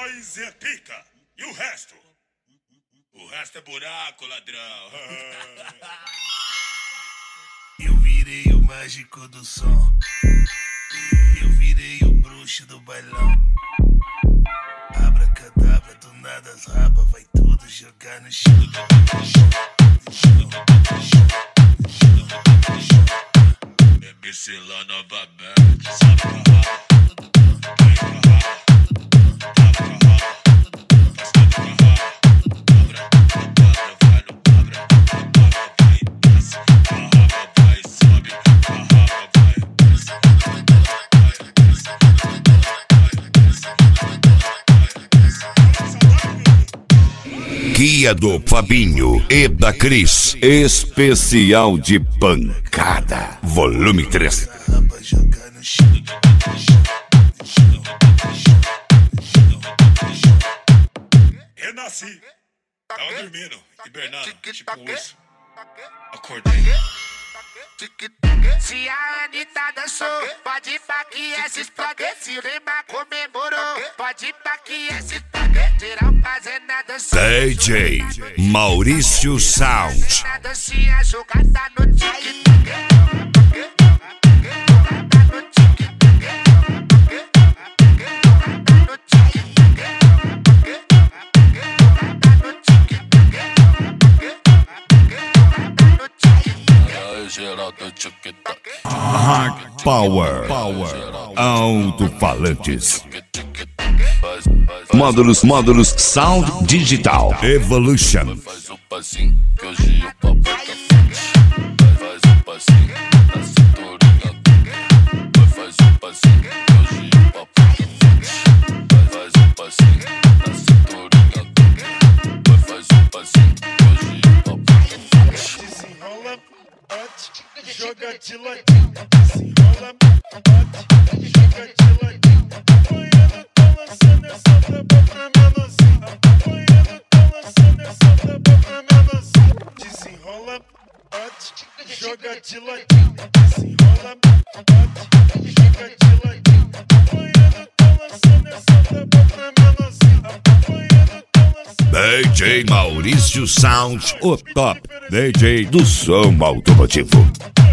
Nós é pica. E o resto? O resto é buraco, ladrão. Eu virei o mágico do som. Eu virei o bruxo do bailão. Abracadabra, do nada as rabas vai tudo jogar no chão. MC lá novamente, sabe carrada. Guia do Fabinho e da Cris, especial de pancada, volume 3. Renasci. Tava dormindo, hibernando, tipo isso. Acordei. Se a Anitta dançou, pode ir pra que essa explode. Se o Neymar comemorou, pode ir pra que essa explode. Geral fazendo a dancinha. DJ Maurício Sound. A dancinha jogada no TikTok. Hard Power, alto-falantes, módulos Sound Digital Evolution. Faz o passinho que hoje o papai tá forte. Faz o passinho na cinturinha. Faz o passinho que hoje o papai tá forte. Faz o passinho na cinturinha. Faz o passinho que hoje o papai tá forte. Desenrola, bate, joga de ladinho. Desenrola, bate, joga de ladinho. Apanhando, tá lançando essa taba pra menorzinho. Apanhando, tá lançando essa taba pra menorzinho. Desenrola, bate, joga de ladinho. Desenrola, bate, joga de ladinho. Apanhando, tá lançando essa taba pra menorzinho. Apanhando, tá lançando. DJ Maurício Sound, o top DJ do som automotivo.